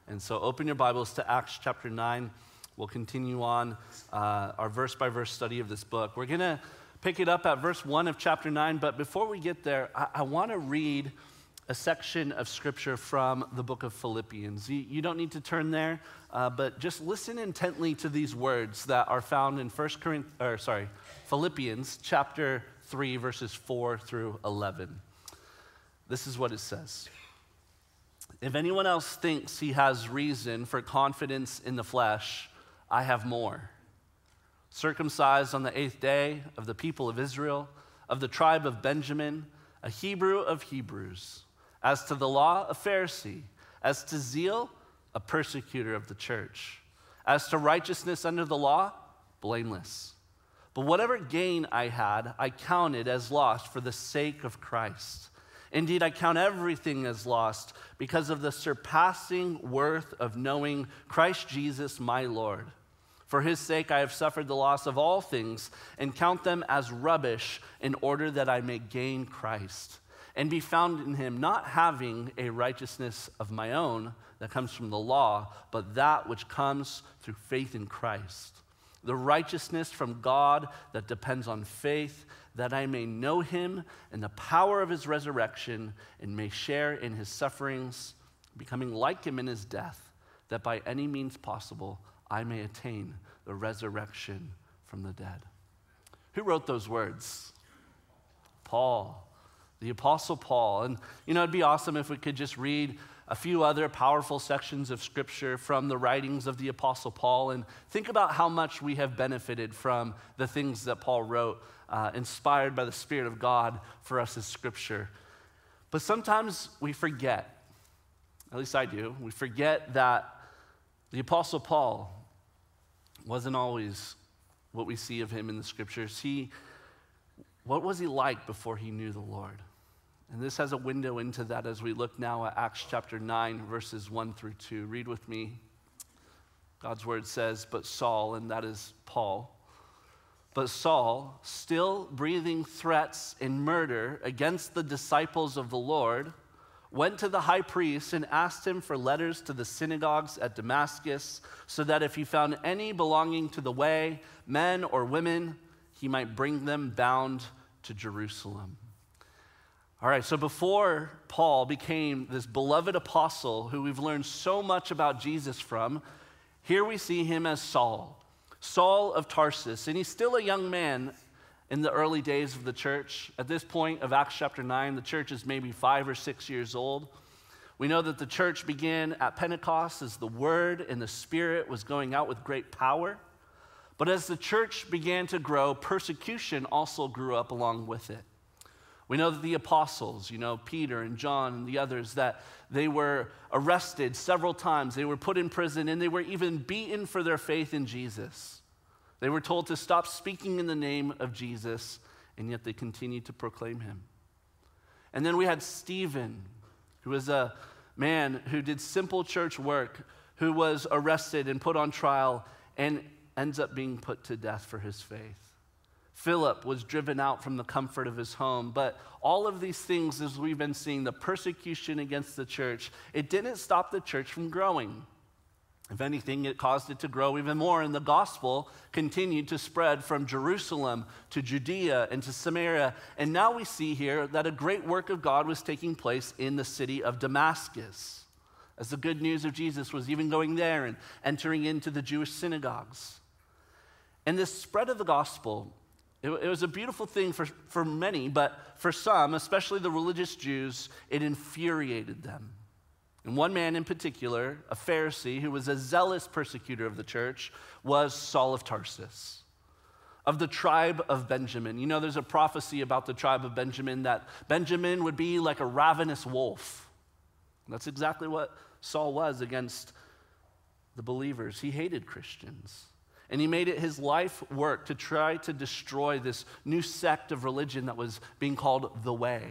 And so open your Bibles to Acts chapter 9. We'll continue on our verse-by-verse study of this book. We're going to pick it up at verse 1 of chapter 9, but before we get there, I want to read a section of scripture from the book of Philippians. You don't need to turn there, but just listen intently to these words that are found in Philippians chapter 3, verses 4 through 11. This is what it says. If anyone else thinks he has reason for confidence in the flesh, I have more. Circumcised on the 8th day, of the people of Israel, of the tribe of Benjamin, a Hebrew of Hebrews, as to the law, a Pharisee, as to zeal, a persecutor of the church, as to righteousness under the law, blameless. But whatever gain I had, I counted as lost for the sake of Christ. Indeed, I count everything as lost because of the surpassing worth of knowing Christ Jesus my Lord. For his sake I have suffered the loss of all things and count them as rubbish in order that I may gain Christ and be found in him, not having a righteousness of my own that comes from the law, but that which comes through faith in Christ. The righteousness from God that depends on faith, that I may know him and the power of his resurrection and may share in his sufferings, becoming like him in his death, that by any means possible I may attain the resurrection from the dead. Who wrote those words? Paul, the Apostle Paul. And it'd be awesome if we could just read a few other powerful sections of scripture from the writings of the Apostle Paul and think about how much we have benefited from the things that Paul wrote, inspired by the Spirit of God for us as scripture. But sometimes we forget, at least I do, we forget that the Apostle Paul wasn't always what we see of him in the scriptures. What was he like before he knew the Lord? And this has a window into that as we look now at Acts chapter 9, verses 1 through 2. Read with me. God's word says, but Saul, and that is Paul, but Saul, still breathing threats and murder against the disciples of the Lord, went to the high priest and asked him for letters to the synagogues at Damascus, so that if he found any belonging to the way, men or women, he might bring them bound to Jerusalem. All right, so before Paul became this beloved apostle who we've learned so much about Jesus from, here we see him as Saul of Tarsus, and he's still a young man in the early days of the church. At this point of Acts chapter 9, the church is maybe 5 or 6 years old. We know that the church began at Pentecost as the word and the Spirit was going out with great power. But as the church began to grow, persecution also grew up along with it. We know that the apostles, Peter and John and the others, that they were arrested several times. They were put in prison, and they were even beaten for their faith in Jesus. They were told to stop speaking in the name of Jesus, and yet they continued to proclaim him. And then we had Stephen, who was a man who did simple church work, who was arrested and put on trial and ends up being put to death for his faith. Philip was driven out from the comfort of his home. But all of these things, as we've been seeing, the persecution against the church, it didn't stop the church from growing. If anything, it caused it to grow even more, and the gospel continued to spread from Jerusalem to Judea and to Samaria. And now we see here that a great work of God was taking place in the city of Damascus, as the good news of Jesus was even going there and entering into the Jewish synagogues. And this spread of the gospel, it was a beautiful thing for many, but for some, especially the religious Jews, it infuriated them. And one man in particular, a Pharisee who was a zealous persecutor of the church, was Saul of Tarsus, of the tribe of Benjamin. There's a prophecy about the tribe of Benjamin that Benjamin would be like a ravenous wolf. And that's exactly what Saul was against the believers. He hated Christians. And he made it his life work to try to destroy this new sect of religion that was being called the Way.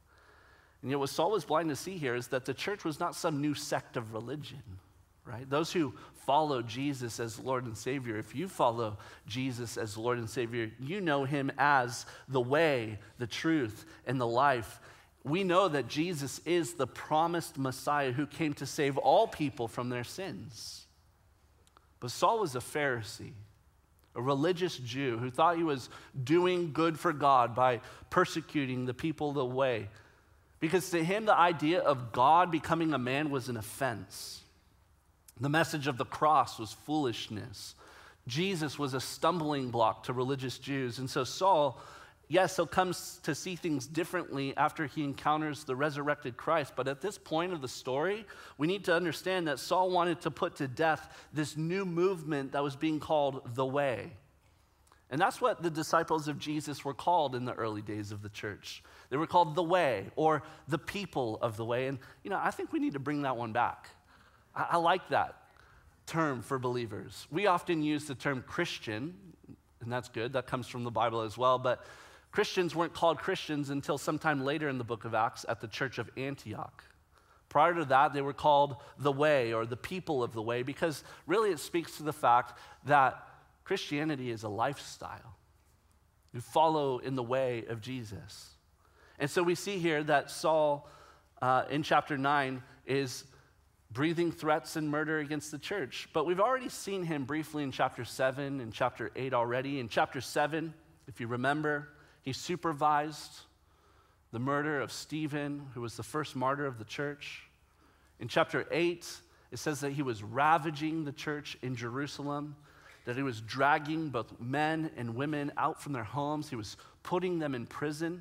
And yet what Saul was blind to see here is that the church was not some new sect of religion, right? Those who follow Jesus as Lord and Savior, if you follow Jesus as Lord and Savior, you know him as the way, the truth, and the life. we know that Jesus is the promised Messiah who came to save all people from their sins. But Saul was a Pharisee, a religious Jew who thought he was doing good for God by persecuting the people of the way. Because to him, the idea of God becoming a man was an offense. The message of the cross was foolishness. Jesus was a stumbling block to religious Jews. And so Saul, yes, he'll come to see things differently after he encounters the resurrected Christ. But at this point of the story, we need to understand that Saul wanted to put to death this new movement that was being called the Way. And that's what the disciples of Jesus were called in the early days of the church. They were called the Way, or the people of the Way. And, I think we need to bring that one back. I like that term for believers. We often use the term Christian, and that's good. That comes from the Bible as well. But Christians weren't called Christians until sometime later in the book of Acts at the church of Antioch. Prior to that, they were called the Way, or the people of the Way, because really it speaks to the fact that Christianity is a lifestyle. You follow in the way of Jesus. And so we see here that Saul, in chapter 9, is breathing threats and murder against the church. But we've already seen him briefly in chapter 7 and chapter 8 already. In chapter 7, if you remember, he supervised the murder of Stephen, who was the first martyr of the church. In chapter 8, it says that he was ravaging the church in Jerusalem, that he was dragging both men and women out from their homes. He was putting them in prison.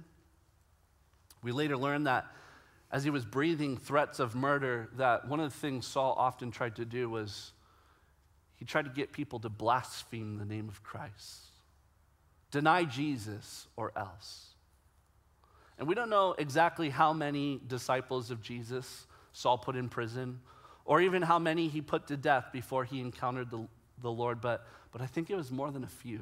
We later learned that as he was breathing threats of murder, that one of the things Saul often tried to do was he tried to get people to blaspheme the name of Christ. Deny Jesus or else. And we don't know exactly how many disciples of Jesus Saul put in prison, or even how many he put to death before he encountered the Lord, but I think it was more than a few.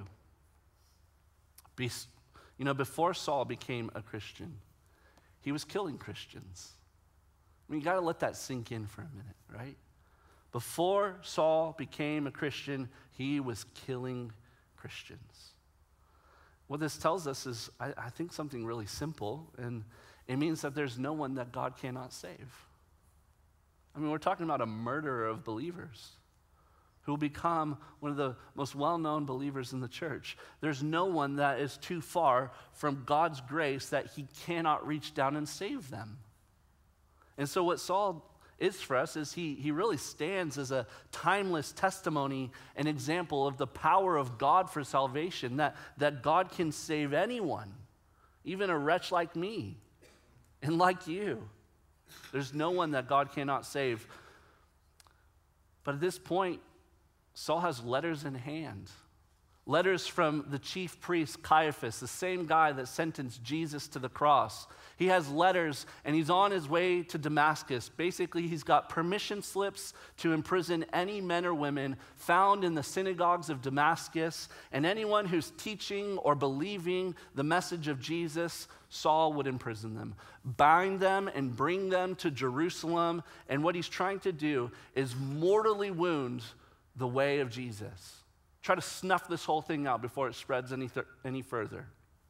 Before Saul became a Christian, he was killing Christians. You got to let that sink in for a minute, right? Before Saul became a Christian, he was killing Christians. What this tells us is, I think, something really simple, and it means that there's no one that God cannot save. We're talking about a murderer of believers who will become one of the most well-known believers in the church. There's no one that is too far from God's grace that he cannot reach down and save them. And so what Saul is for us is he really stands as a timeless testimony and example of the power of God for salvation, that God can save anyone, even a wretch like me and like you. There's no one that God cannot save. But at this point, Saul has letters in hand. Letters from the chief priest Caiaphas, the same guy that sentenced Jesus to the cross. He has letters, and he's on his way to Damascus. Basically, he's got permission slips to imprison any men or women found in the synagogues of Damascus, and anyone who's teaching or believing the message of Jesus, Saul would imprison them, bind them, and bring them to Jerusalem. And what he's trying to do is mortally wound the way of Jesus. Try to snuff this whole thing out before it spreads any further.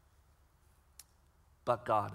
But God.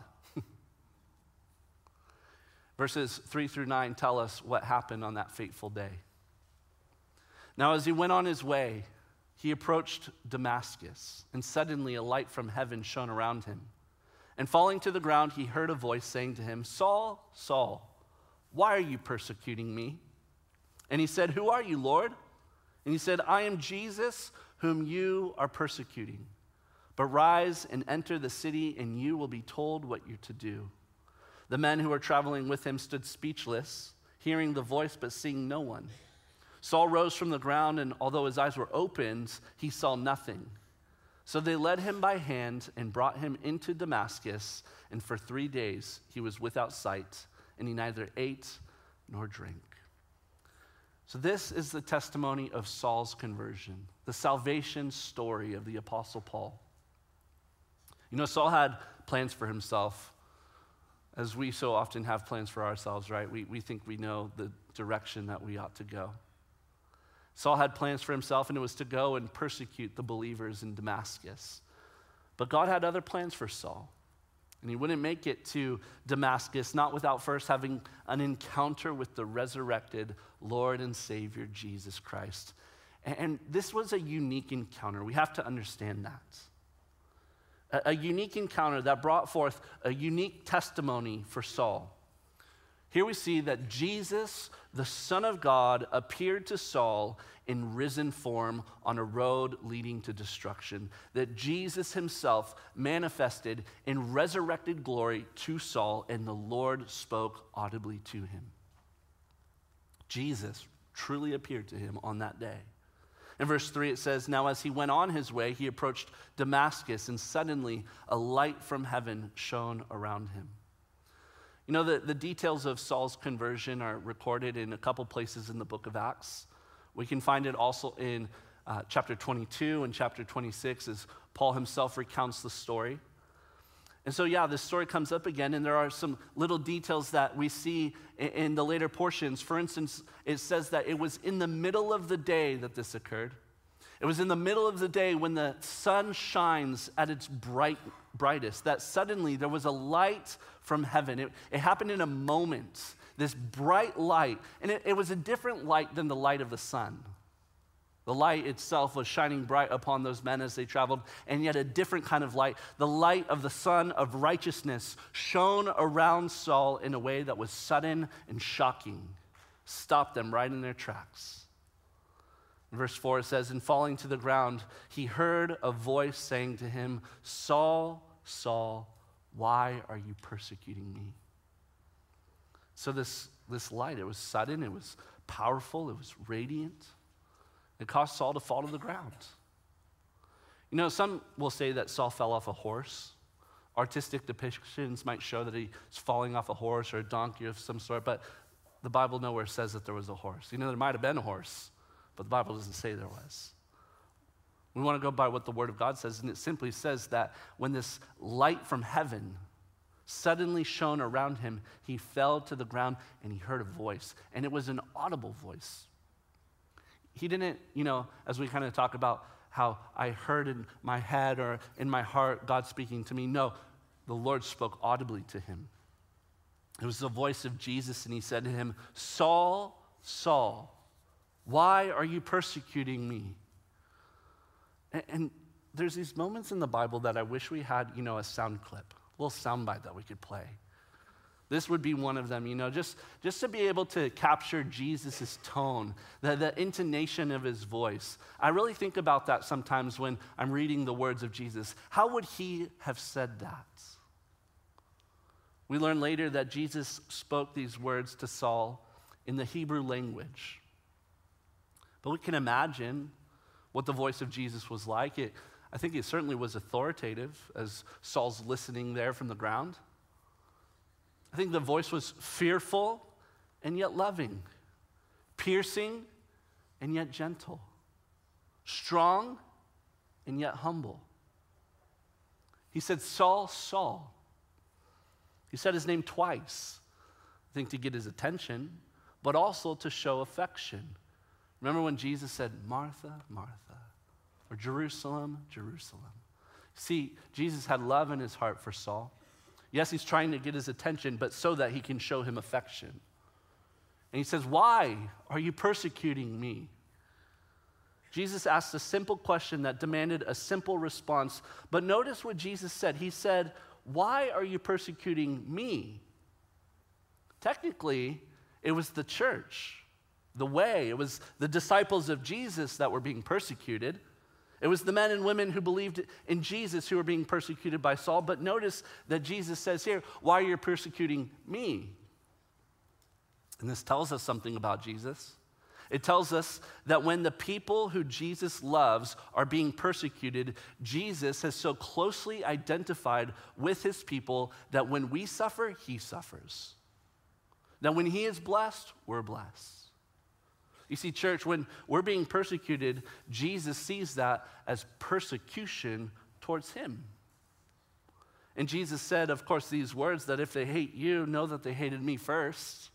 Verses 3 through 9 tell us what happened on that fateful day. Now, as he went on his way, he approached Damascus, and suddenly a light from heaven shone around him. And falling to the ground, he heard a voice saying to him, "Saul, Saul, why are you persecuting me?" And he said, "Who are you, Lord?" And he said, "I am Jesus, whom you are persecuting. But rise and enter the city, and you will be told what you're to do." The men who were traveling with him stood speechless, hearing the voice but seeing no one. Saul rose from the ground, and although his eyes were opened, he saw nothing. So they led him by hand and brought him into Damascus, and for 3 days he was without sight, and he neither ate nor drank. So this is the testimony of Saul's conversion, the salvation story of the Apostle Paul. Saul had plans for himself, as we so often have plans for ourselves, right? We think we know the direction that we ought to go. Saul had plans for himself, and it was to go and persecute the believers in Damascus. But God had other plans for Saul. And he wouldn't make it to Damascus, not without first having an encounter with the resurrected Lord and Savior, Jesus Christ. And this was a unique encounter. We have to understand that. A unique encounter that brought forth a unique testimony for Saul. Here we see that Jesus, the Son of God, appeared to Saul in risen form on a road leading to destruction. That Jesus himself manifested in resurrected glory to Saul, and the Lord spoke audibly to him. Jesus truly appeared to him on that day. In verse 3 it says, "Now as he went on his way, he approached Damascus, and suddenly a light from heaven shone around him." You know, the details of Saul's conversion are recorded in a couple places in the book of Acts. We can find it also in chapter 22 and chapter 26 as Paul himself recounts the story. And so, this story comes up again, and there are some little details that we see in the later portions. For instance, it says that it was in the middle of the day that this occurred. It was in the middle of the day when the sun shines at its brightest, that suddenly there was a light from heaven. It happened in a moment, this bright light. And it was a different light than the light of the sun. The light itself was shining bright upon those men as they traveled, and yet a different kind of light. The light of the Son of Righteousness shone around Saul in a way that was sudden and shocking, stopped them right in their tracks. In verse 4 it says, "And falling to the ground, he heard a voice saying to him, 'Saul, Saul, why are you persecuting me?'" So this light, it was sudden, it was powerful, it was radiant. It caused Saul to fall to the ground. You know, some will say that Saul fell off a horse. Artistic depictions might show that he's falling off a horse or a donkey of some sort, but the Bible nowhere says that there was a horse. You know, there might have been a horse, but the Bible doesn't say there was. We want to go by what the Word of God says, and it simply says that when this light from heaven suddenly shone around him, he fell to the ground and he heard a voice, and it was an audible voice. He didn't, as we kind of talk about how I heard in my head or in my heart God speaking to me. No, the Lord spoke audibly to him. It was the voice of Jesus, and he said to him, "Saul, Saul, why are you persecuting me?" And there's these moments in the Bible that I wish we had, a sound clip, a little sound bite that we could play. This would be one of them, just to be able to capture Jesus' tone, the intonation of his voice. I really think about that sometimes when I'm reading the words of Jesus. How would he have said that? We learn later that Jesus spoke these words to Saul in the Hebrew language. But we can imagine what the voice of Jesus was like. I think it certainly was authoritative as Saul's listening there from the ground. I think the voice was fearful and yet loving, piercing and yet gentle, strong and yet humble. He said, "Saul, Saul." He said his name twice, I think to get his attention, but also to show affection. Remember when Jesus said, "Martha, Martha," or "Jerusalem, Jerusalem"? See, Jesus had love in his heart for Saul. Yes, he's trying to get his attention, but so that he can show him affection. And he says, "Why are you persecuting me?" Jesus asked a simple question that demanded a simple response. But notice what Jesus said. He said, "Why are you persecuting me?" Technically, it was the church, the way. It was the disciples of Jesus that were being persecuted. It was the men and women who believed in Jesus who were being persecuted by Saul. But notice that Jesus says here, "Why are you persecuting me?" And this tells us something about Jesus. It tells us that when the people who Jesus loves are being persecuted, Jesus has so closely identified with his people that when we suffer, he suffers. That when he is blessed, we're blessed. You see, church, when we're being persecuted, Jesus sees that as persecution towards him. And Jesus said, of course, these words that if they hate you, know that they hated me first.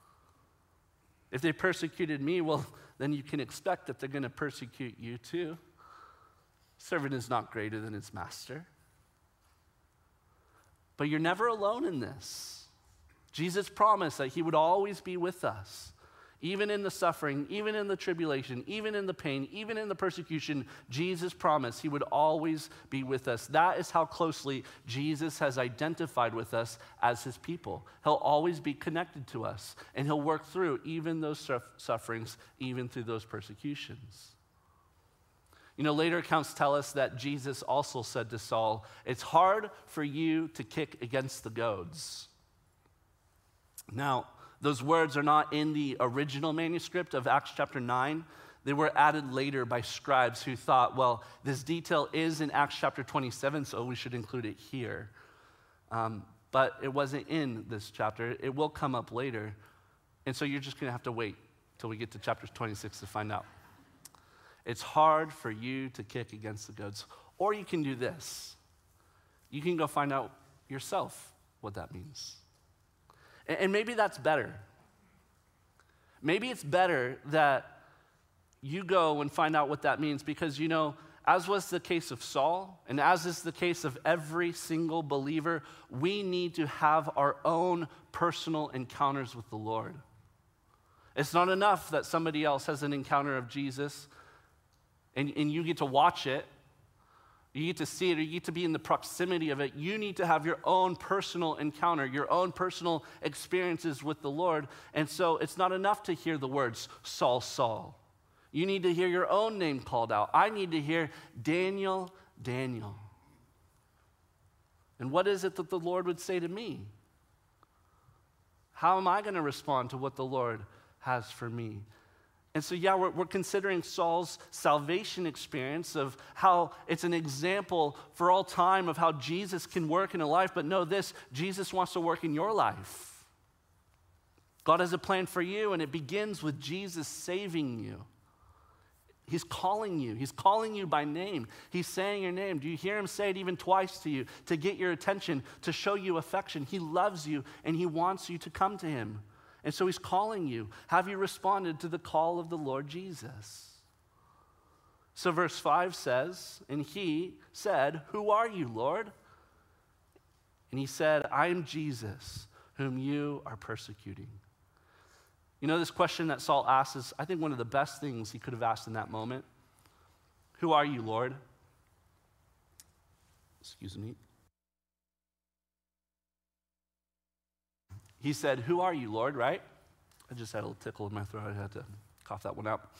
If they persecuted me, well, then you can expect that they're going to persecute you too. Servant is not greater than his master. But you're never alone in this. Jesus promised that he would always be with us. Even in the suffering, even in the tribulation, even in the pain, even in the persecution, Jesus promised he would always be with us. That is how closely Jesus has identified with us as his people. He'll always be connected to us, and he'll work through even those sufferings, even through those persecutions. You know, later accounts tell us that Jesus also said to Saul, "It's hard for you to kick against the goads." Now, those words are not in the original manuscript of Acts chapter 9. They were added later by scribes who thought, well, this detail is in Acts chapter 27, so we should include it here. But it wasn't in this chapter. It will come up later. And so you're just going to have to wait till we get to chapter 26 to find out. It's hard for you to kick against the goads. Or you can do this. You can go find out yourself what that means. And maybe that's better. Maybe it's better that you go and find out what that means because, you know, as was the case of Saul, and as is the case of every single believer, we need to have our own personal encounters with the Lord. It's not enough that somebody else has an encounter of Jesus and you get to watch it. You get to see it, or you get to be in the proximity of it. You need to have your own personal encounter, your own personal experiences with the Lord. And so it's not enough to hear the words, Saul, Saul. You need to hear your own name called out. I need to hear Daniel, Daniel. And what is it that the Lord would say to me? How am I going to respond to what the Lord has for me? And so, yeah, we're considering Saul's salvation experience of how it's an example for all time of how Jesus can work in a life. But know this, Jesus wants to work in your life. God has a plan for you, and it begins with Jesus saving you. He's calling you. He's calling you by name. He's saying your name. Do you hear him say it even twice to you to get your attention, to show you affection? He loves you, and he wants you to come to him. And so he's calling you. Have you responded to the call of the Lord Jesus? So verse 5 says, and he said, "Who are you, Lord?" And he said, "I am Jesus, whom you are persecuting." You know, this question that Saul asks is, I think, one of the best things he could have asked in that moment. Who are you, Lord? Excuse me. He said, "Who are you, Lord?" Right? I just had a little tickle in my throat. I had to cough that one out.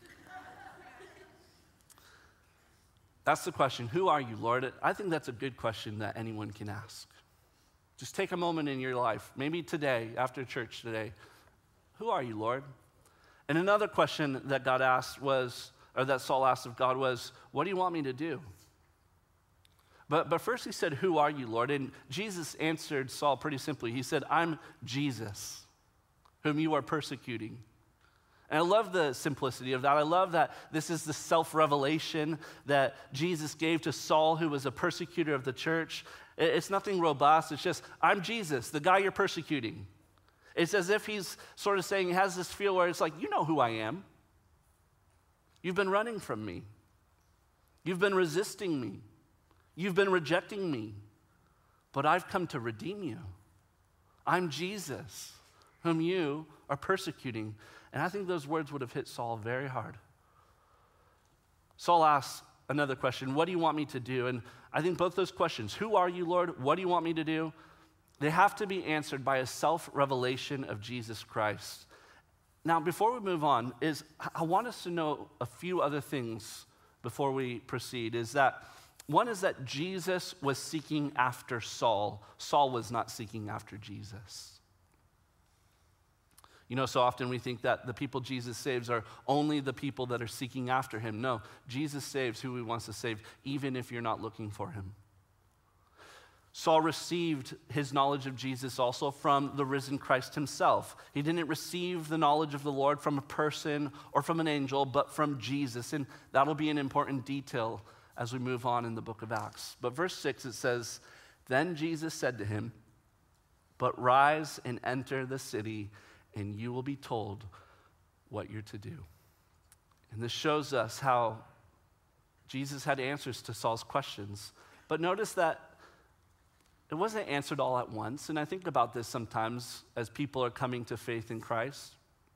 That's the question. Who are you, Lord? I think that's a good question that anyone can ask. Just take a moment in your life, maybe today, after church today. Who are you, Lord? And another question that God asked was, or that Saul asked of God was, what do you want me to do? But first he said, "Who are you, Lord?" And Jesus answered Saul pretty simply. He said, "I'm Jesus, whom you are persecuting." And I love the simplicity of that. I love that this is the self-revelation that Jesus gave to Saul, who was a persecutor of the church. It's nothing robust. It's just, I'm Jesus, the guy you're persecuting. It's as if he's sort of saying, he has this feel where it's like, you know who I am. You've been running from me. You've been resisting me. You've been rejecting me, but I've come to redeem you. I'm Jesus, whom you are persecuting. And I think those words would have hit Saul very hard. Saul asks another question, what do you want me to do? And I think both those questions, who are you, Lord? What do you want me to do? They have to be answered by a self-revelation of Jesus Christ. Now, before we move on, I want us to know a few other things before we proceed, is that one is that Jesus was seeking after Saul. Saul was not seeking after Jesus. You know, so often we think that the people Jesus saves are only the people that are seeking after him. No, Jesus saves who he wants to save, even if you're not looking for him. Saul received his knowledge of Jesus also from the risen Christ himself. He didn't receive the knowledge of the Lord from a person or from an angel, but from Jesus. And that'll be an important detail as we move on in the book of Acts. But verse 6, it says, "Then Jesus said to him, 'But rise and enter the city, and you will be told what you're to do.'" And this shows us how Jesus had answers to Saul's questions. But notice that it wasn't answered all at once. And I think about this sometimes as people are coming to faith in Christ.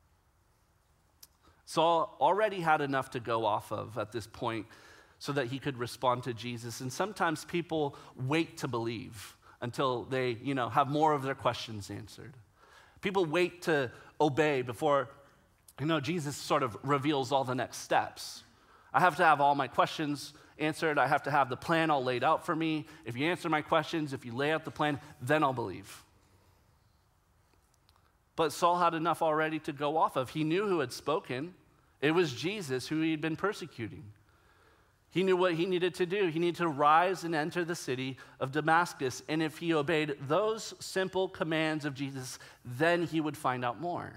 Saul already had enough to go off of at this point so that he could respond to Jesus. And sometimes people wait to believe until they, have more of their questions answered. People wait to obey before, Jesus sort of reveals all the next steps. I have to have all my questions answered. I have to have the plan all laid out for me. If you answer my questions, if you lay out the plan, then I'll believe. But Saul had enough already to go off of. He knew who had spoken. It was Jesus who he had been persecuting. He knew what he needed to do. He needed to rise and enter the city of Damascus. And if he obeyed those simple commands of Jesus, then he would find out more.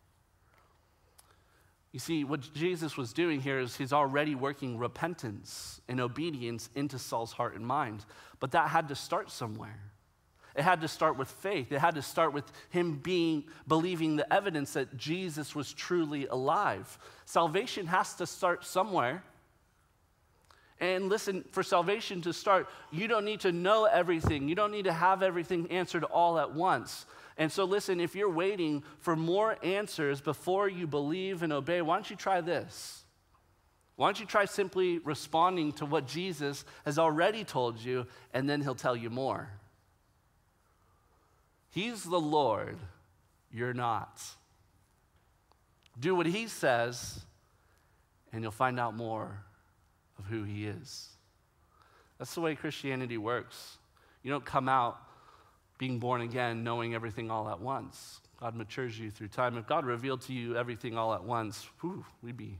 You see, what Jesus was doing here is he's already working repentance and obedience into Saul's heart and mind. But that had to start somewhere. It had to start with faith. It had to start with him believing the evidence that Jesus was truly alive. Salvation has to start somewhere. And listen, for salvation to start, you don't need to know everything. You don't need to have everything answered all at once. And so listen, if you're waiting for more answers before you believe and obey, why don't you try this? Why don't you try simply responding to what Jesus has already told you, and then he'll tell you more. He's the Lord, you're not. Do what he says, and you'll find out more of who he is. That's the way Christianity works. You don't come out being born again knowing everything all at once. God matures you through time. If God revealed to you everything all at once, we'd be,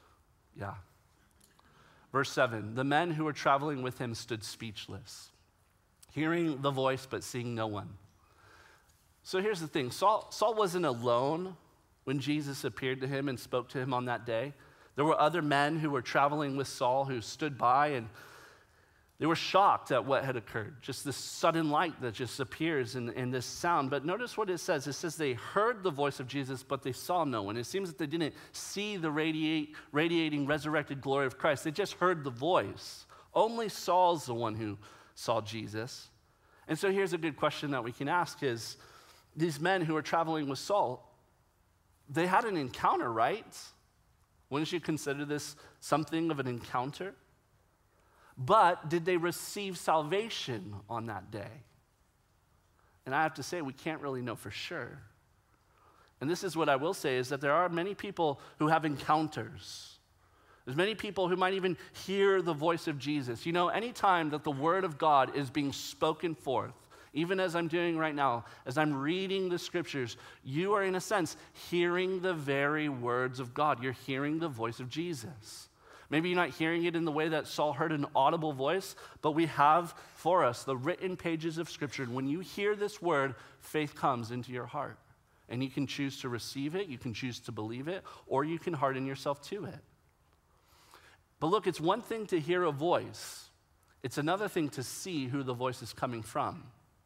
Verse 7, the men who were traveling with him stood speechless, hearing the voice but seeing no one. So here's the thing. Saul wasn't alone when Jesus appeared to him and spoke to him on that day. There were other men who were traveling with Saul who stood by, and they were shocked at what had occurred. Just this sudden light that just appears in this sound. But notice what it says. It says they heard the voice of Jesus, but they saw no one. It seems that they didn't see the radiating, resurrected glory of Christ. They just heard the voice. Only Saul's the one who saw Jesus. And so here's a good question that we can ask is, these men who are traveling with Saul, they had an encounter, right? Wouldn't you consider this something of an encounter? But did they receive salvation on that day? And I have to say, we can't really know for sure. And this is what I will say, is that there are many people who have encounters. There's many people who might even hear the voice of Jesus. Anytime that the word of God is being spoken forth, even as I'm doing right now, as I'm reading the scriptures, you are in a sense hearing the very words of God. You're hearing the voice of Jesus. Maybe you're not hearing it in the way that Saul heard an audible voice, but we have for us the written pages of Scripture. And when you hear this word, faith comes into your heart. And you can choose to receive it, you can choose to believe it, or you can harden yourself to it. But look, it's one thing to hear a voice. It's another thing to see who the voice is coming from.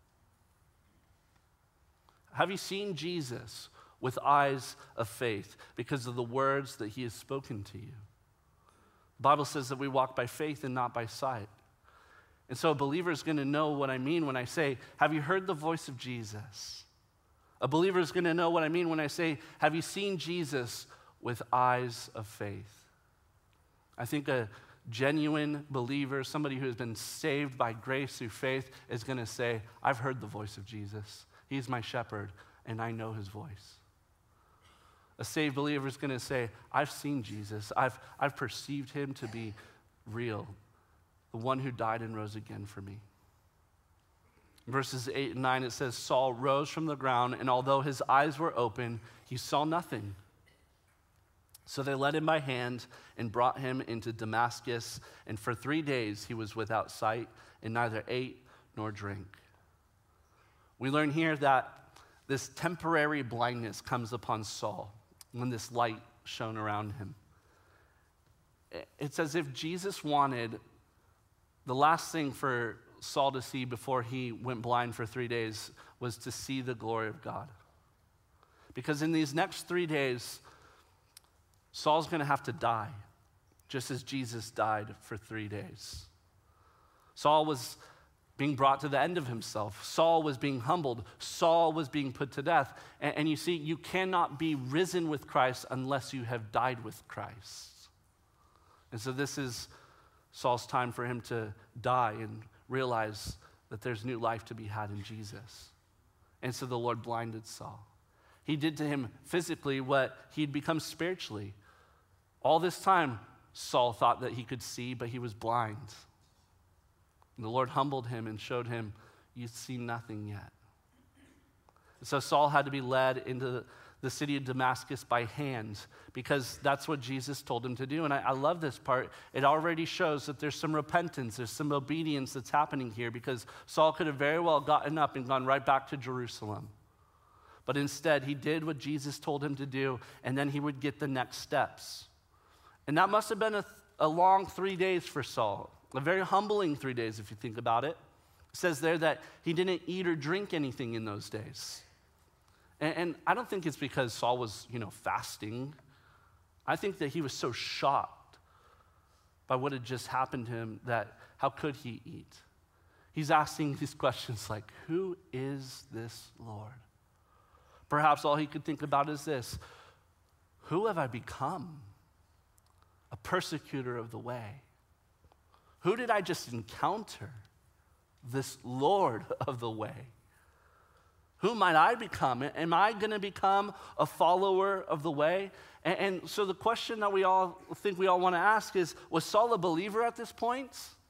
Have you seen Jesus with eyes of faith because of the words that he has spoken to you? The Bible says that we walk by faith and not by sight. And so a believer is going to know what I mean when I say, have you heard the voice of Jesus? A believer is going to know what I mean when I say, have you seen Jesus with eyes of faith? I think a genuine believer, somebody who has been saved by grace through faith, is going to say, I've heard the voice of Jesus. He's my shepherd, and I know his voice. A saved believer is going to say, I've seen Jesus. I've perceived him to be real, the one who died and rose again for me. Verses 8 and 9, it says, Saul rose from the ground, and although his eyes were open, he saw nothing. So they led him by hand and brought him into Damascus, and for 3 days he was without sight and neither ate nor drank. We learn here that this temporary blindness comes upon Saul when this light shone around him. It's as if Jesus wanted the last thing for Saul to see before he went blind for 3 days was to see the glory of God. Because in these next 3 days, Saul's going to have to die, just as Jesus died for 3 days. Saul was being brought to the end of himself. Saul was being humbled. Saul was being put to death. And you see, you cannot be risen with Christ unless you have died with Christ. And so this is Saul's time for him to die and realize that there's new life to be had in Jesus. And so the Lord blinded Saul. He did to him physically what he'd become spiritually. All this time, Saul thought that he could see, but he was blind. And the Lord humbled him and showed him, you see nothing yet. So Saul had to be led into the city of Damascus by hand, because that's what Jesus told him to do. And I love this part. It already shows that there's some repentance, there's some obedience that's happening here, because Saul could have very well gotten up and gone right back to Jerusalem. But instead, he did what Jesus told him to do, and then he would get the next steps. And that must have been a long 3 days for Saul, a very humbling 3 days if you think about it. It says there that he didn't eat or drink anything in those days. And I don't think it's because Saul was, fasting. I think that he was so shocked by what had just happened to him that how could he eat? He's asking these questions like, who is this Lord? Perhaps all he could think about is this: who have I become? A persecutor of the way. Who did I just encounter? This Lord of the way. Who might I become? Am I going to become a follower of the way? And so the question that we all want to ask is, was Saul a believer at this point?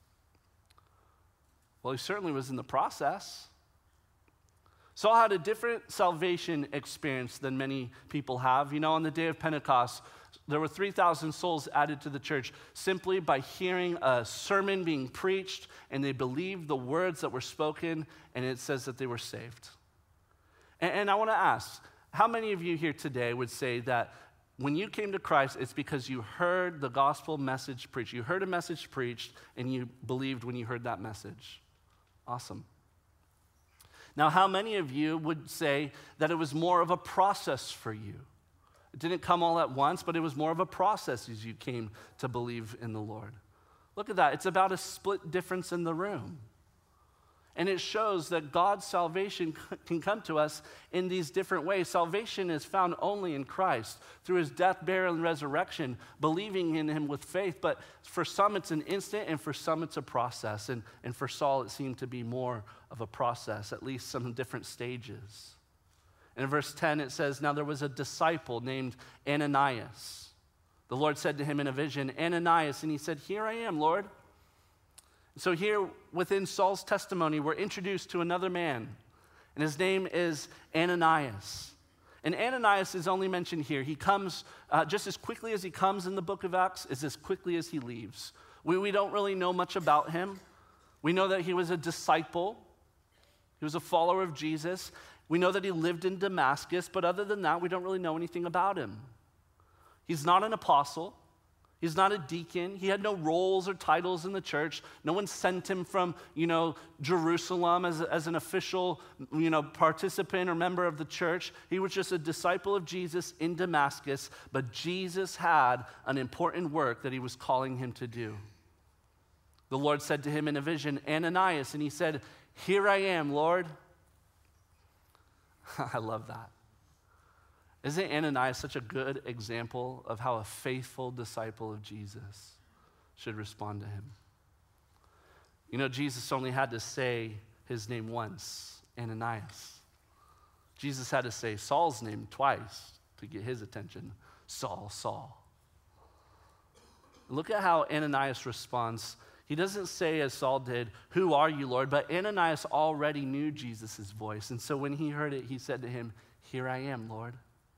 Well, he certainly was in the process. Saul had a different salvation experience than many people have. On the day of Pentecost, there were 3,000 souls added to the church simply by hearing a sermon being preached, and they believed the words that were spoken, and it says that they were saved. And I want to ask, how many of you here today would say that when you came to Christ, it's because you heard the gospel message preached? You heard a message preached, and you believed when you heard that message? Awesome. Now, how many of you would say that it was more of a process for you? It didn't come all at once, but it was more of a process as you came to believe in the Lord. Look at that. It's about a split difference in the room. And it shows that God's salvation can come to us in these different ways. Salvation is found only in Christ through his death, burial, and resurrection, believing in him with faith. But for some, it's an instant, and for some, it's a process. And for Saul, it seemed to be more of a process, at least some different stages. And in verse 10, it says, now there was a disciple named Ananias. The Lord said to him in a vision, Ananias, and he said, here I am, Lord. So here within Saul's testimony, we're introduced to another man, and his name is Ananias. And Ananias is only mentioned here. He comes just as quickly as he comes in the book of Acts, is as quickly as he leaves. We don't really know much about him. We know that he was a disciple. He was a follower of Jesus. We know that he lived in Damascus, but other than that, we don't really know anything about him. He's not an apostle. He's not a deacon. He had no roles or titles in the church. No one sent him from, Jerusalem as an official, participant or member of the church. He was just a disciple of Jesus in Damascus, but Jesus had an important work that he was calling him to do. The Lord said to him in a vision, Ananias, and he said, here I am, Lord. I love that. Isn't Ananias such a good example of how a faithful disciple of Jesus should respond to him? Jesus only had to say his name once, Ananias. Jesus had to say Saul's name twice to get his attention, Saul, Saul. Look at how Ananias responds. He doesn't say, as Saul did, who are you, Lord? But Ananias already knew Jesus' voice. And so when he heard it, he said to him, here I am, Lord.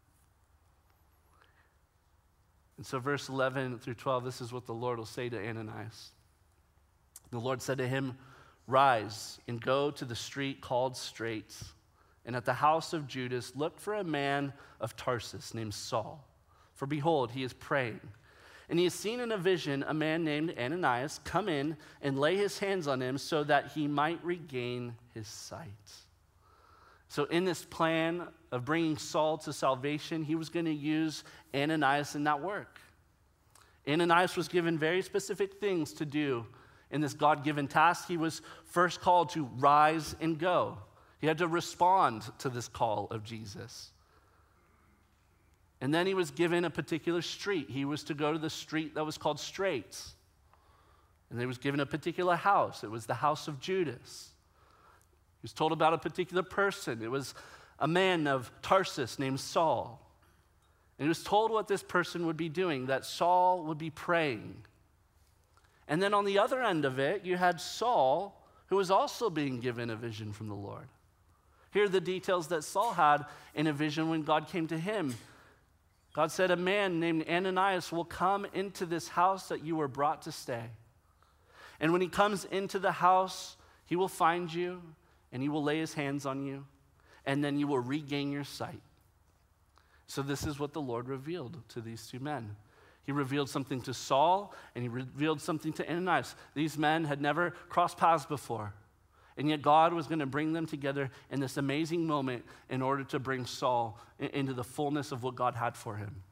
And so verse 11 through 12, this is what the Lord will say to Ananias. The Lord said to him, rise and go to the street called Straight, and at the house of Judas look for a man of Tarsus named Saul. For behold, he is praying. And he has seen in a vision a man named Ananias come in and lay his hands on him so that he might regain his sight. So in this plan of bringing Saul to salvation, he was going to use Ananias in that work. Ananias was given very specific things to do in this God-given task, he was first called to rise and go. He had to respond to this call of Jesus. And then he was given a particular street. He was to go to the street that was called Straight. And he was given a particular house. It was the house of Judas. He was told about a particular person. It was a man of Tarsus named Saul. And he was told what this person would be doing, that Saul would be praying. And then on the other end of it, you had Saul, who was also being given a vision from the Lord. Here are the details that Saul had in a vision when God came to him. God said, a man named Ananias will come into this house that you were brought to stay. And when he comes into the house, he will find you, and he will lay his hands on you, and then you will regain your sight. So this is what the Lord revealed to these two men. He revealed something to Saul, and he revealed something to Ananias. These men had never crossed paths before, and yet God was going to bring them together in this amazing moment in order to bring Saul into the fullness of what God had for him.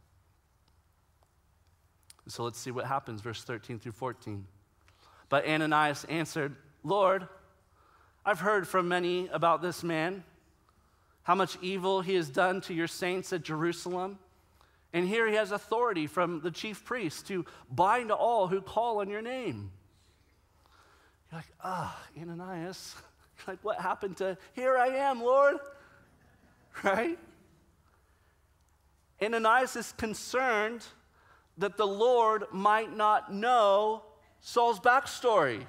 So let's see what happens, verse 13 through 14. But Ananias answered, Lord, I've heard from many about this man, how much evil he has done to your saints at Jerusalem. And here he has authority from the chief priest to bind all who call on your name. You're like, Ananias, like what happened to, here I am, Lord, right? Ananias is concerned that the Lord might not know Saul's backstory.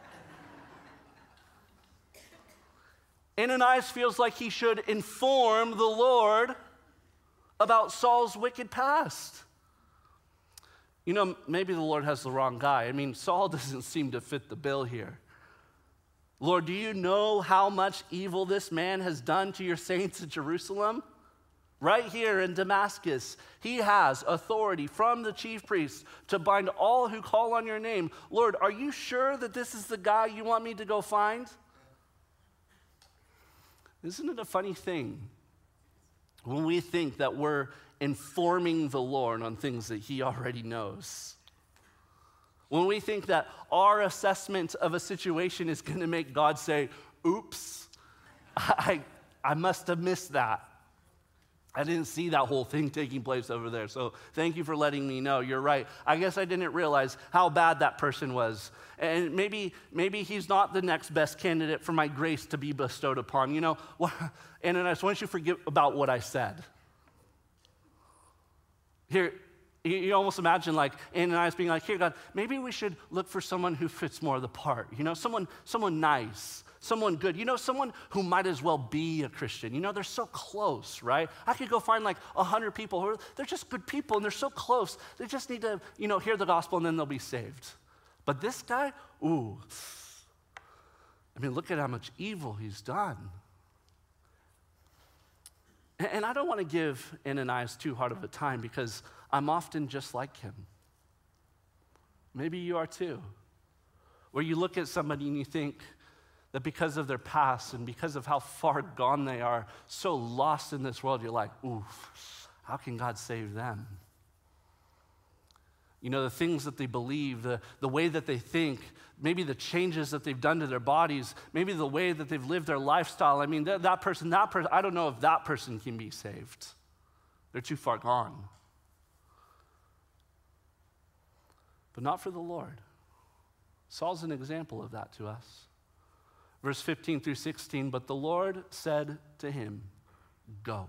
Ananias feels like he should inform the Lord about Saul's wicked past. You know, maybe the Lord has the wrong guy. I mean, Saul doesn't seem to fit the bill here. Lord, do you know how much evil this man has done to your saints at Jerusalem? Right here in Damascus, he has authority from the chief priest to bind all who call on your name. Lord, are you sure that this is the guy you want me to go find? Isn't it a funny thing when we think that we're informing the Lord on things that he already knows? When we think that our assessment of a situation is going to make God say, oops, I must have missed that. I didn't see that whole thing taking place over there. So thank you for letting me know. You're right. I guess I didn't realize how bad that person was. And maybe he's not the next best candidate for my grace to be bestowed upon. You know, Ananias, why don't you forget about what I said? Here, you almost imagine like Ananias being like, here, God, maybe we should look for someone who fits more of the part. You know, someone nice. Someone good, you know, someone who might as well be a Christian. You know, they're so close, right? I could go find like 100 people who they're just good people and they're so close. They just need to, you know, hear the gospel and then they'll be saved. But this guy, ooh, I mean, look at how much evil he's done. And I don't want to give Ananias too hard of a time because I'm often just like him. Maybe you are too. Where you look at somebody and you think, that because of their past and because of how far gone they are, so lost in this world, you're like, ooh, how can God save them? You know, the things that they believe, the way that they think, maybe the changes that they've done to their bodies, maybe the way that they've lived their lifestyle. I mean, that person, I don't know if that person can be saved. They're too far gone. But not for the Lord. Saul's an example of that to us. Verse 15 through 16, but the Lord said to him, go.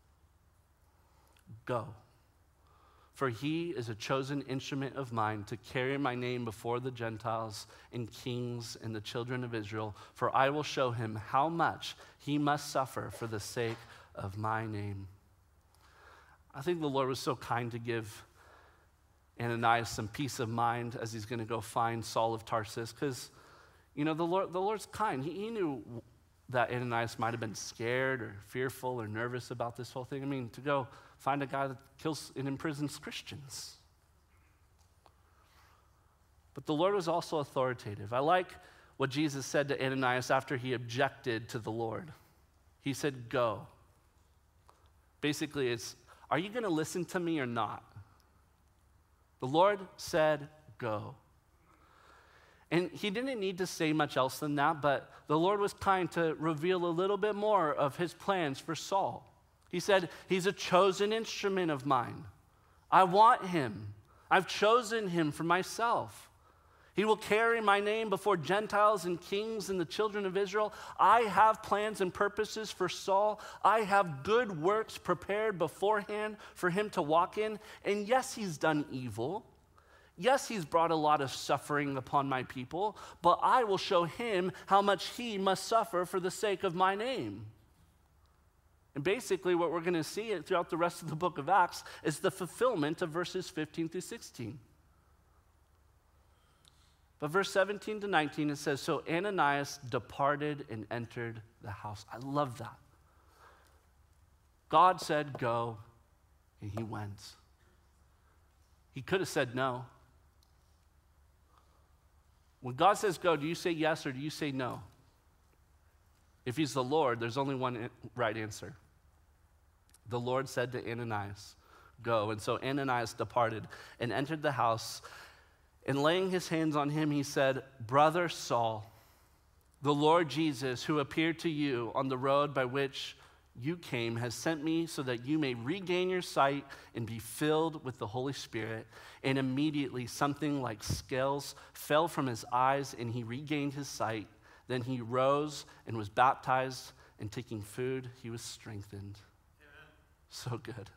Go. For he is a chosen instrument of mine to carry my name before the Gentiles and kings and the children of Israel. For I will show him how much he must suffer for the sake of my name. I think the Lord was so kind to give Ananias some peace of mind as he's going to go find Saul of Tarsus, because you know, the Lord's kind. He knew that Ananias might have been scared or fearful or nervous about this whole thing. I mean, to go find a guy that kills and imprisons Christians. But the Lord was also authoritative. I like what Jesus said to Ananias after he objected to the Lord. He said, go. Basically, it's, are you going to listen to me or not? The Lord said, go. And he didn't need to say much else than that, but the Lord was kind to reveal a little bit more of his plans for Saul. He said, he's a chosen instrument of mine. I want him. I've chosen him for myself. He will carry my name before Gentiles and kings and the children of Israel. I have plans and purposes for Saul. I have good works prepared beforehand for him to walk in. And yes, he's done evil. Yes, he's brought a lot of suffering upon my people, but I will show him how much he must suffer for the sake of my name. And basically what we're going to see throughout the rest of the book of Acts is the fulfillment of verses 15 through 16. But verse 17 to 19, it says, so Ananias departed and entered the house. I love that. God said, go, and he went. He could have said no. When God says go, do you say yes or do you say no? If he's the Lord, there's only one right answer. The Lord said to Ananias, go. And so Ananias departed and entered the house, and laying his hands on him, he said, brother Saul, the Lord Jesus, who appeared to you on the road by which you came, has sent me so that you may regain your sight and be filled with the Holy Spirit. And immediately something like scales fell from his eyes, and he regained his sight. Then he rose and was baptized, and taking food, he was strengthened. Amen. So good.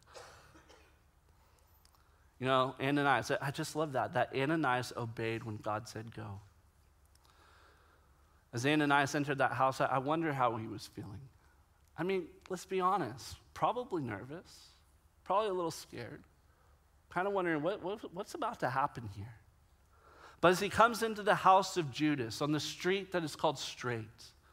You know, Ananias, I just love that Ananias obeyed when God said go. As Ananias entered that house, I wonder how he was feeling. I mean, let's be honest, probably nervous, probably a little scared, kind of wondering what's about to happen here. But as he comes into the house of Judas on the street that is called Straight,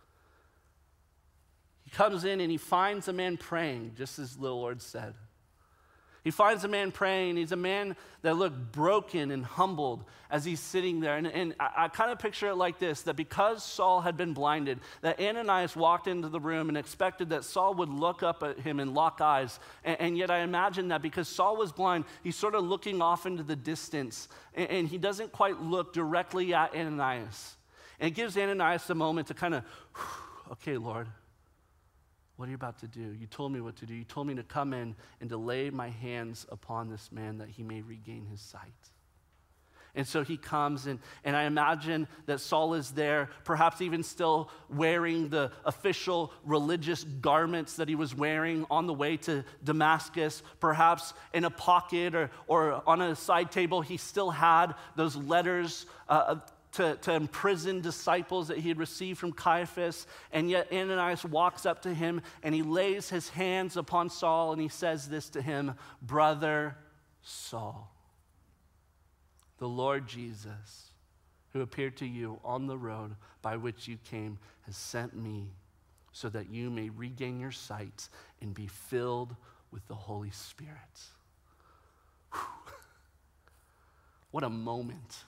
he comes in and he finds a man praying, just as the Lord said. He finds a man praying. He's a man that looked broken and humbled as he's sitting there. And I kind of picture it like this, that because Saul had been blinded, that Ananias walked into the room and expected that Saul would look up at him and lock eyes. And yet I imagine that because Saul was blind, he's sort of looking off into the distance, and he doesn't quite look directly at Ananias. And it gives Ananias a moment to kind of, okay, Lord, what are you about to do? You told me what to do. You told me to come in and to lay my hands upon this man that he may regain his sight. And so he comes, and I imagine that Saul is there, perhaps even still wearing the official religious garments that he was wearing on the way to Damascus. Perhaps in a pocket or on a side table, he still had those letters to imprison disciples that he had received from Caiaphas. And yet Ananias walks up to him and he lays his hands upon Saul and he says this to him, brother Saul, the Lord Jesus, who appeared to you on the road by which you came, has sent me so that you may regain your sight and be filled with the Holy Spirit. Whew. What a moment.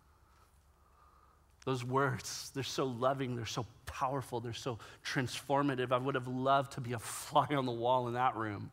Those words, they're so loving, they're so powerful, they're so transformative. I would have loved to be a fly on the wall in that room.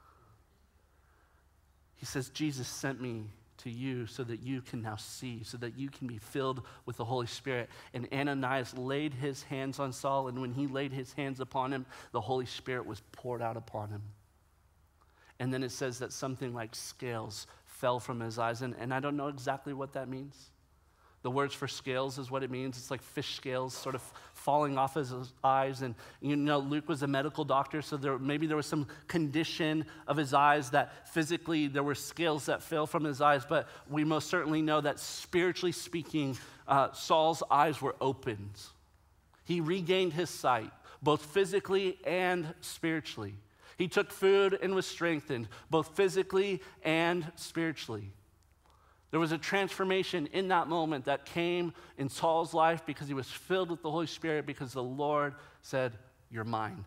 He says, Jesus sent me to you so that you can now see, so that you can be filled with the Holy Spirit. And Ananias laid his hands on Saul, and when he laid his hands upon him, the Holy Spirit was poured out upon him. And then it says that something like scales fell from his eyes, and I don't know exactly what that means. The words for scales is what it means. It's like fish scales sort of falling off his eyes. And you know, Luke was a medical doctor, so maybe there was some condition of his eyes that physically there were scales that fell from his eyes. But we most certainly know that spiritually speaking, Saul's eyes were opened. He regained his sight, both physically and spiritually. He took food and was strengthened, both physically and spiritually. There was a transformation in that moment that came in Saul's life because he was filled with the Holy Spirit, because the Lord said, you're mine.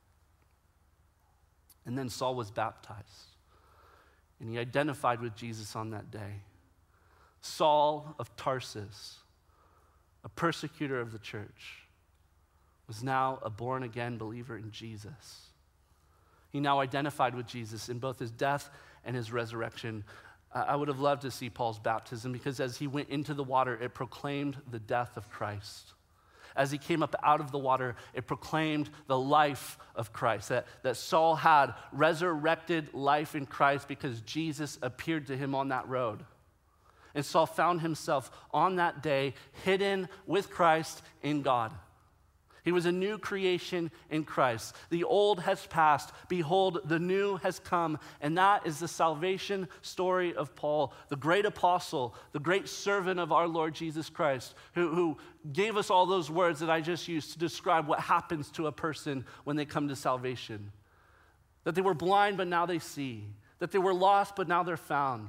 And then Saul was baptized, and he identified with Jesus on that day. Saul of Tarsus, a persecutor of the church, was now a born-again believer in Jesus. He now identified with Jesus in both his death and his resurrection. I would have loved to see Paul's baptism because as he went into the water, it proclaimed the death of Christ. As he came up out of the water, it proclaimed the life of Christ, that Saul had resurrected life in Christ because Jesus appeared to him on that road. And Saul found himself on that day hidden with Christ in God. He was a new creation in Christ. The old has passed. Behold, the new has come. And that is the salvation story of Paul, the great apostle, the great servant of our Lord Jesus Christ, who gave us all those words that I just used to describe what happens to a person when they come to salvation. That they were blind, but now they see. That they were lost, but now they're found.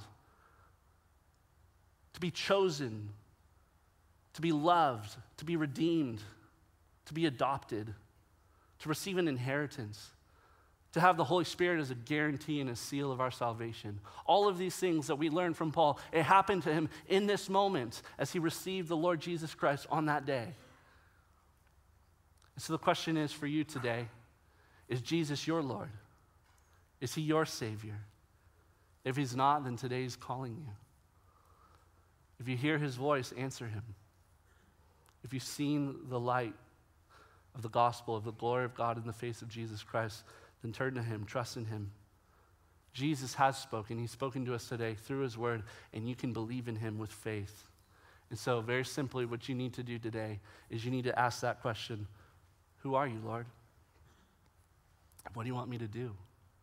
To be chosen, to be loved, to be redeemed, to be adopted, to receive an inheritance, to have the Holy Spirit as a guarantee and a seal of our salvation. All of these things that we learn from Paul, it happened to him in this moment as he received the Lord Jesus Christ on that day. And so the question is for you today, is Jesus your Lord? Is he your Savior? If he's not, then today he's calling you. If you hear his voice, answer him. If you've seen the light of the gospel, of the glory of God in the face of Jesus Christ, then turn to him, trust in him. Jesus has spoken. He's spoken to us today through his word, and you can believe in him with faith. And so very simply, what you need to do today is you need to ask that question, who are you, Lord? What do you want me to do?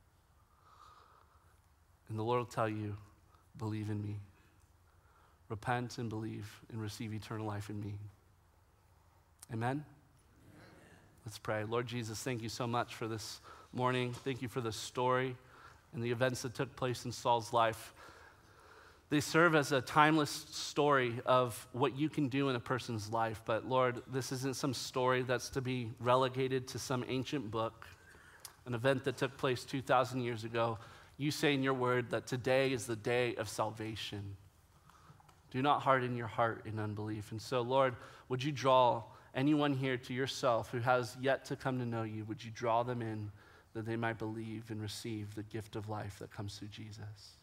And the Lord will tell you, believe in me. Repent and believe and receive eternal life in me. Amen? Let's pray. Lord Jesus, thank you so much for this morning. Thank you for the story and the events that took place in Saul's life. They serve as a timeless story of what you can do in a person's life. But Lord, this isn't some story that's to be relegated to some ancient book, an event that took place 2,000 years ago. You say in your word that today is the day of salvation. Do not harden your heart in unbelief. And so, Lord, would you draw anyone here to yourself who has yet to come to know you? Would you draw them in that they might believe and receive the gift of life that comes through Jesus?